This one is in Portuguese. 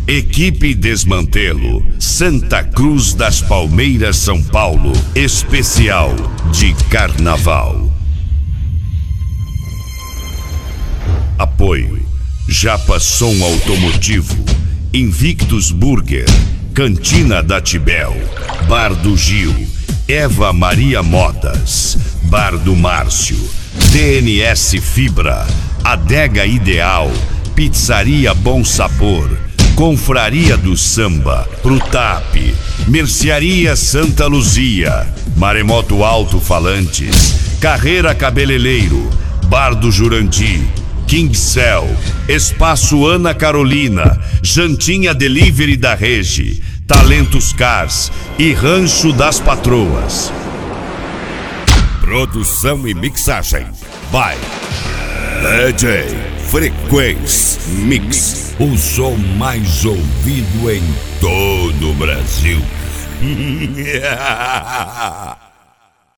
Equipe Desmantelo, Santa Cruz das Palmeiras, São Paulo, especial de Carnaval. Apoio: Japa Som Automotivo, Invictus Burger, Cantina da Tibel, Bar do Gil, Eva Maria Modas, Bar do Márcio, DNS Fibra, Adega Ideal, Pizzaria Bom Sabor, Confraria do Samba, Prutap, Mercearia Santa Luzia, Maremoto Alto Falantes, Carreira Cabeleireiro, Bar do Jurandir, King Cell, Espaço Ana Carolina, Jantinha Delivery da Regi, Talentos Cars e Rancho das Patroas. Produção e mixagem by DJ Frequência Mix, o som mais ouvido em todo o Brasil.